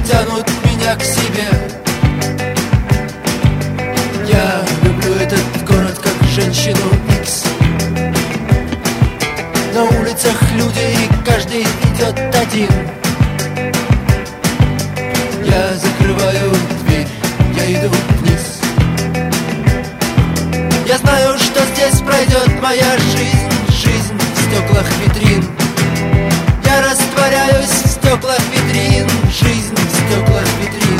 тянут меня к себе. Я люблю этот город как женщину Икс. На улицах люди, и каждый идет один. Я закрываю дверь, я иду вниз. Я знаю, что здесь пройдет моя жизнь, жизнь в стеклах витрин. Я растворяюсь в стеклах витрин, жизнь в стеклах витрин.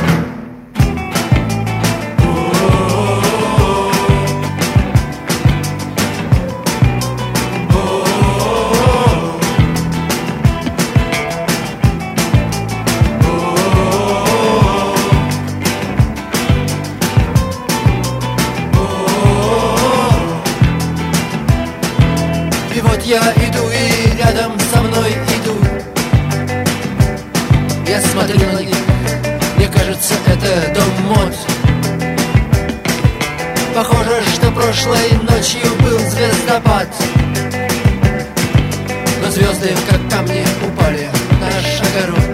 И вот я иду, и рядом со мной идут. Я смотрю на них, мне кажется, это дом мод. Похоже, что прошлой ночью был звездопад. Но звезды, как камни, упали в наш огород.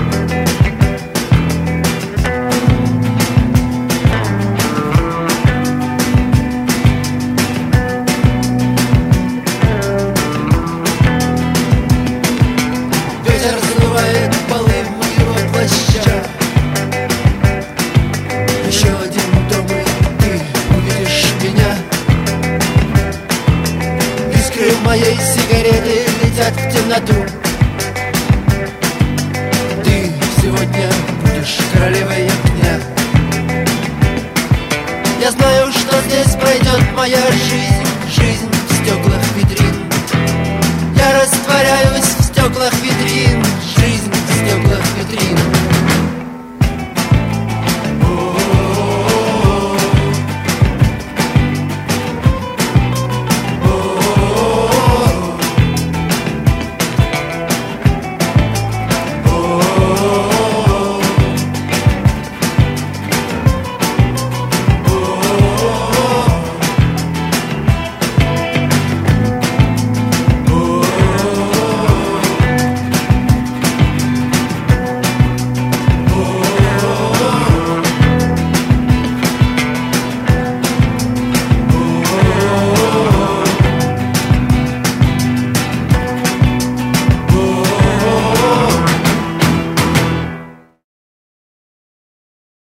Ветер сдувает полы моего плаща. Еще один дом, и ты увидишь меня. Искры моей сигареты летят в темноту.